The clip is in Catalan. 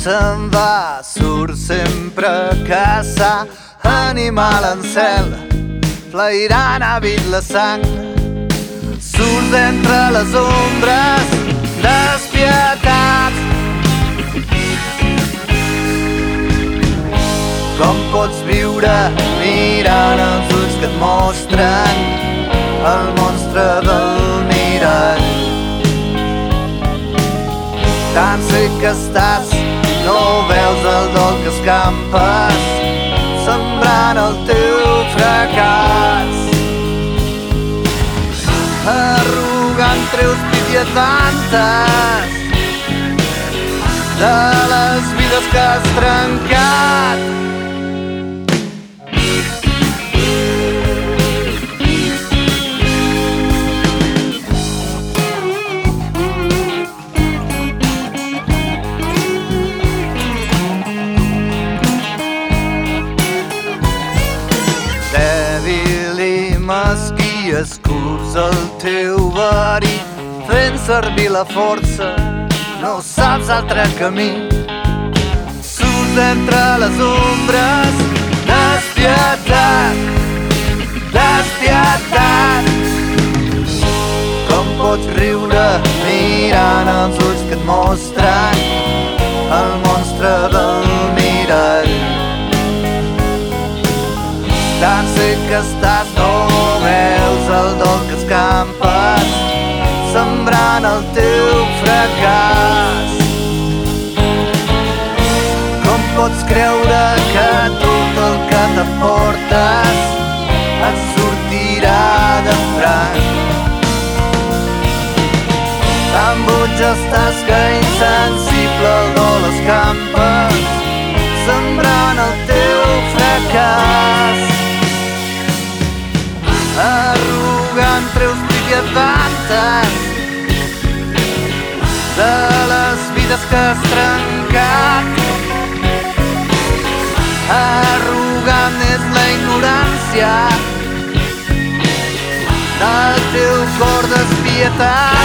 se'n va, surt sempre a caçar, animal en cel, flairant hàbit la sang. Surt d'entre les ombres, despietat. Com pots viure mirant els ulls que et mostren el monstre del mirall? Tan sec que estàs, no veus el dol que escampes, sembrant el teu fracàs. Arrugant treus pit i et vantes de les vides que has trencat. Mesquí escurs el teu verí, fent servir la força, no saps altre camí. Surt d'entre les ombres, despietat, despietat. Com pots riure mirant els ulls que et mostren el monstre del mirall? Tan sec que estàs, no veus el dol que escampes, sembrant el teu fracàs. Com pots creure que tot el que t'aportes et sortirà de franc? Tan boig estàs que insensible al dol escampes, sembrant el teu fracàs. Arrugant treus pit i et vantes de les vides que has trencat. Arrugant és la ignorància del teu cor despietat.